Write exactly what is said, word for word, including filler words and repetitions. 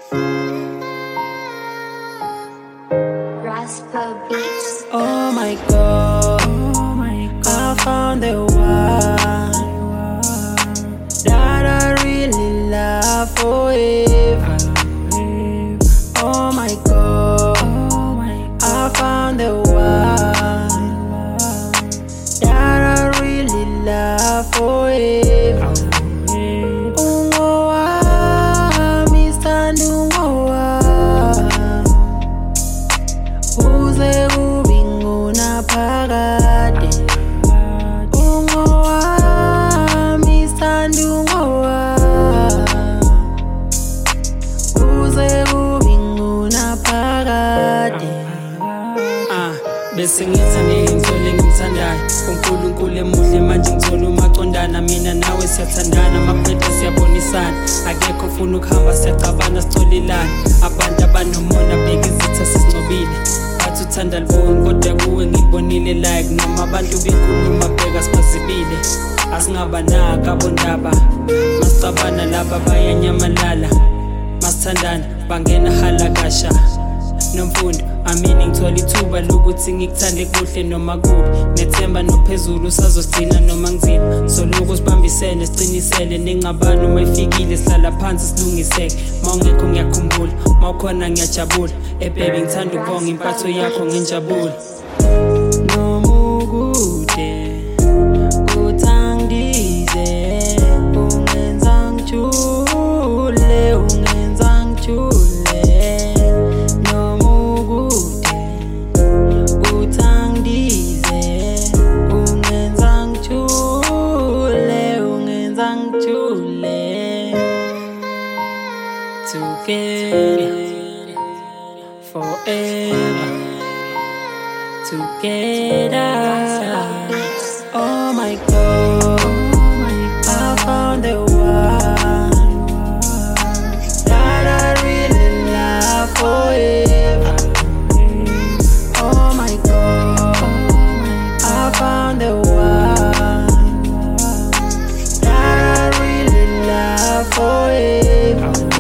Raspa Beats. Oh my God, oh my God, I found the one that I really love forever. Oh my God, oh my God, I found the one that I really love forever. Ungowa, Mister Ungowa, uze ubinguna phakade. Ungowa, Mister Ungowa, uze ubinguna phakade. Ah, bese ngithande ngithole ngimthandayo uNkulunkulu emuhle manje ngithola umaqondana mina nawe siyathandana amaphetha siyabonisana akekho ufuna ukuhamba siyacabana sitholelana abantu abanomona bheka izitha sizincobile bathi uthanda liboni kodwa kuwe ngibonile like noma abantu bekhuluma bheka siphazibile asingabanaka abondaba masicabana laba bayanyamalala masithandana bangena halakasha nomfundo amini ngithola ithuba lokuthi ngikuthande kuhle noma kubi nethemba nophezulu usazosigcina noma ngizima soloku sibambisene siqinisele ningabani uma ifikile sihlala phansi silungiseke mawungekho ngiyakhumbula mawukhona ngiyajabula baby ngithanda ukubonga impatho yakho nginjabula noma ukude uthandize ungenza ngijule ungenza ngijule together forever together. Oh my God, I found the one that I really love forever. Oh my God, I found the one that I really love forever.